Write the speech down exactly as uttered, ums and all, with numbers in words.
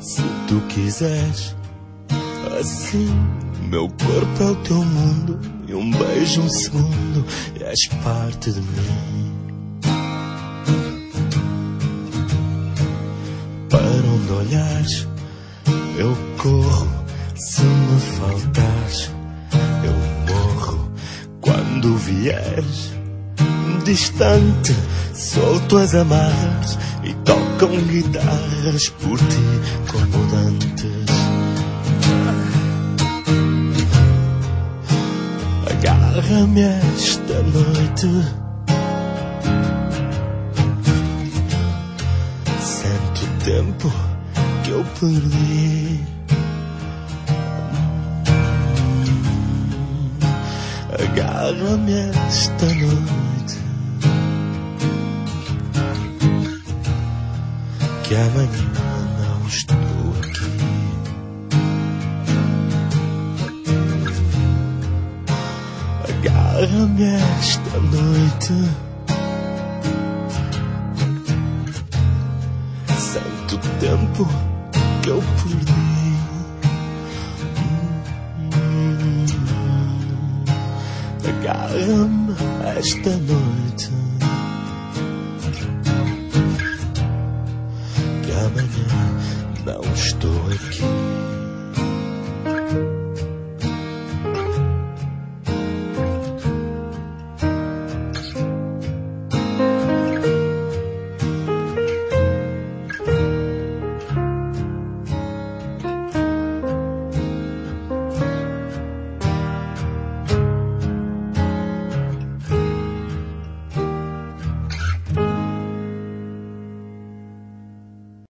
Se tu quiseres, assim, meu corpo é o teu mundo, e um beijo, um segundo, e és parte de mim. Para onde olhares, eu corro. Se me faltares, eu morro. Quando vieres, distante, solto as amarras e tocam guitarras por ti como dantes. Agarra-me esta noite, sente o tempo que eu perdi. Agarra-me esta noite, que amanhã não estou aqui. Agarra-me esta noite, sente o tempo que eu perdi. Agarra-me esta noite, que amanhã não estou aqui.